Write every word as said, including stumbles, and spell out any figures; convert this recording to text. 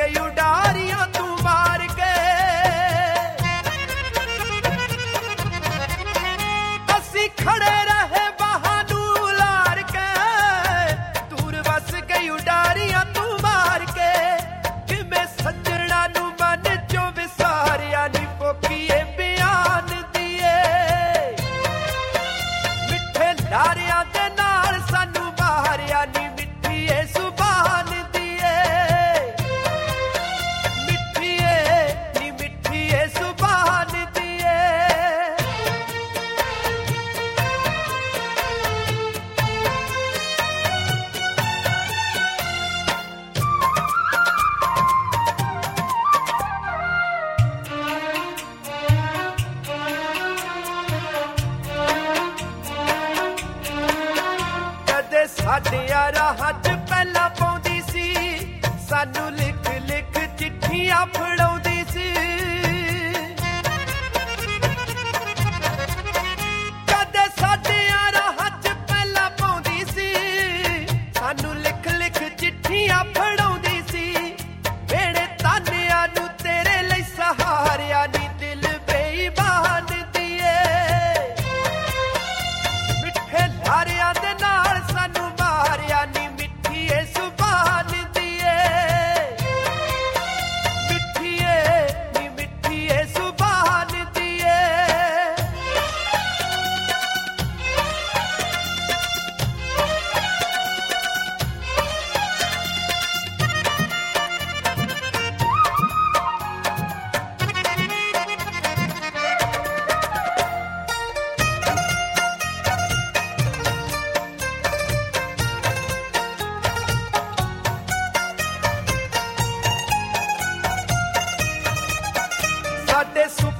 गई उडारियां तू मार के। असी खड़े रहे बहानू लार के, दूर बस गई उडारियां तू मार के। कि मैं सजना नू मन चो विसारिया नी पोकीए बयान दिए। मिठे लारियां दे नाल सानू मारिया नी मिठीए सुभान दिए। मिठीए नी मिठीए सुभान दिए। कदे साडियां राहां च पहला पौंदी सी, सानू लिख लिख चिट्ठियां फड़ाउंदी सी। कदे साडियां राहां च पहला पौंदी सी, सानू लिख लिख चिट्ठियां फड़ाउंदी सी। वेड़े तानियां नू तेरे लई सहारिया नी दिल बेईमान दिए। मिठे लारियां दे नाल सानू मारिया नी मिठीए सुभान दिए। मिठीए नी मिठीए सुभान दिए। साडे सुख